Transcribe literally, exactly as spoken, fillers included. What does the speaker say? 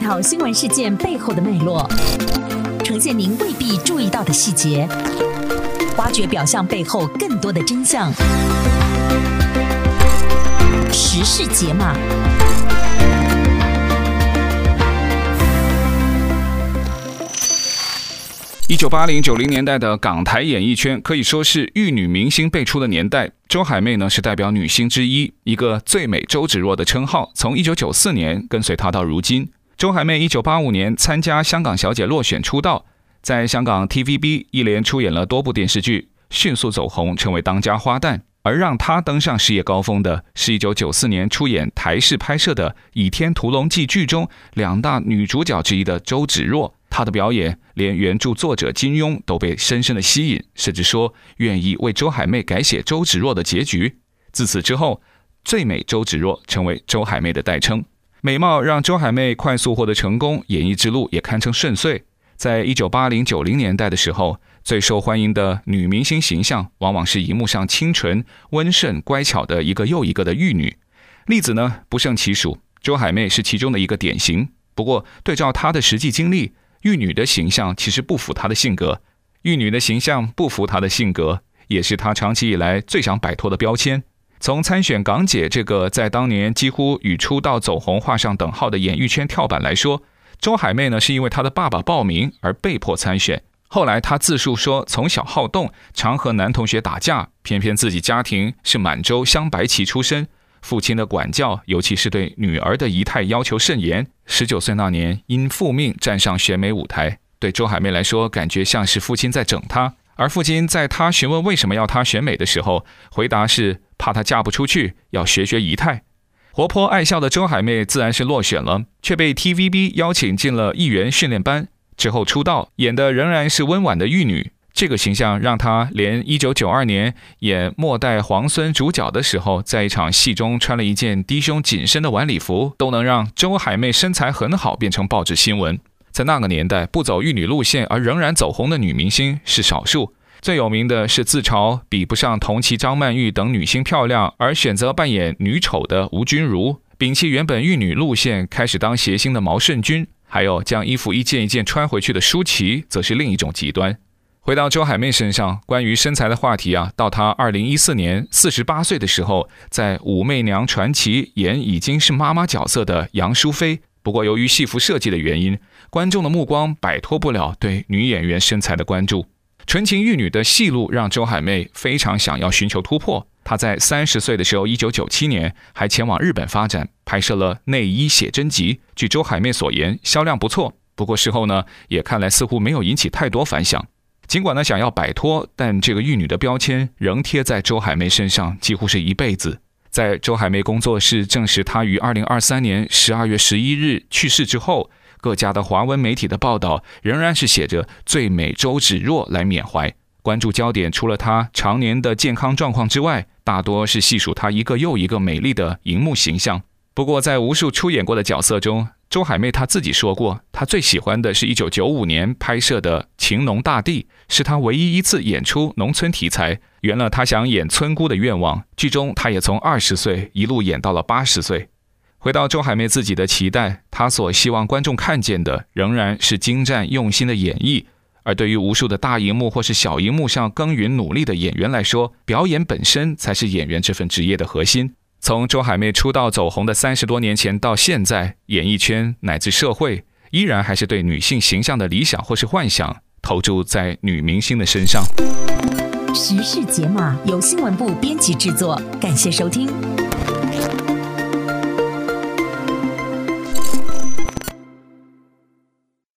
条新闻事件背后的脉络，呈现您未必注意到的细节，挖掘表象背后更多的真相。时事解码。 一九八零九零年代的港台演艺圈可以说是玉女明星辈出的年代，周海媚呢是代表女星之一，一个最美周芷若的称号从一九九四年跟随她到如今。周海媚一九八五年参加香港小姐落选出道，在香港 T V B 一连出演了多部电视剧，迅速走红，成为当家花旦。而让她登上事业高峰的是一九九四年出演台视拍摄的《倚天屠龙记》剧中两大女主角之一的周芷若。她的表演连原著作者金庸都被深深的吸引，甚至说愿意为周海媚改写周芷若的结局。自此之后，最美周芷若成为周海媚的代称。美貌让周海媚快速获得成功，演艺之路也堪称顺遂。在一九八零九零年代的时候，最受欢迎的女明星形象往往是荧幕上清纯、温顺、乖巧的一个又一个的玉女。例子呢不胜其数，周海媚是其中的一个典型。不过对照她的实际经历，玉女的形象其实不符她的性格，玉女的形象不符她的性格，也是她长期以来最想摆脱的标签。从参选港姐这个在当年几乎与出道走红画上等号的演艺圈跳板来说，周海媚呢是因为她的爸爸报名而被迫参选。后来她自述说，从小好动，常和男同学打架，偏偏自己家庭是满洲镶白旗出身，父亲的管教，尤其是对女儿的仪态要求甚严。十九岁那年，因父命站上选美舞台，对周海媚来说，感觉像是父亲在整她。而父亲在她询问为什么要她选美的时候，回答是怕她嫁不出去，要学学仪态。活泼爱笑的周海媚自然是落选了，却被 T V B 邀请进了艺员训练班。之后出道，演的仍然是温婉的玉女。这个形象让她连一九九二年演末代皇孙主角的时候，在一场戏中穿了一件低胸紧身的晚礼服，都能让周海媚身材很好变成报纸新闻。在那个年代，不走玉女路线而仍然走红的女明星是少数。最有名的是自嘲比不上同期张曼玉等女星漂亮，而选择扮演女丑的吴君如，摒弃原本玉女路线开始当谐星的毛舜筠，还有将衣服一件一件穿回去的舒淇，则是另一种极端。回到周海媚身上，关于身材的话题啊，到她二零一四年四十八岁的时候，在《武媚娘传奇》演已经是妈妈角色的杨淑妃。不过由于戏服设计的原因，观众的目光摆脱不了对女演员身材的关注。纯情玉女的戏路让周海媚非常想要寻求突破。她在三十岁的时候，一九九七年还前往日本发展，拍摄了内衣写真集。据周海媚所言，销量不错。不过事后呢，也看来似乎没有引起太多反响。尽管呢想要摆脱，但这个玉女的标签仍贴在周海媚身上，几乎是一辈子。在周海媚工作室证实她于二零二三年十二月十一日去世之后，各家的华文媒体的报道仍然是写着最美周芷若来缅怀。关注焦点除了她常年的健康状况之外，大多是细数她一个又一个美丽的荧幕形象。不过在无数出演过的角色中，周海媚她自己说过，她最喜欢的是一九九五年拍摄的《情浓大地》，是她唯一一次演出农村题材，圆了她想演村姑的愿望。剧中她也从二十岁一路演到了八十岁。回到周海媚自己的期待，她所希望观众看见的仍然是精湛用心的演绎。而对于无数的大荧幕或是小荧幕上耕耘努力的演员来说，表演本身才是演员这份职业的核心。从周海媚出道走红的三十多年前到现在，演艺圈乃至社会依然还是对女性形象的理想或是幻想投注在女明星的身上。 时事解码由新闻部编辑制作，感谢收听。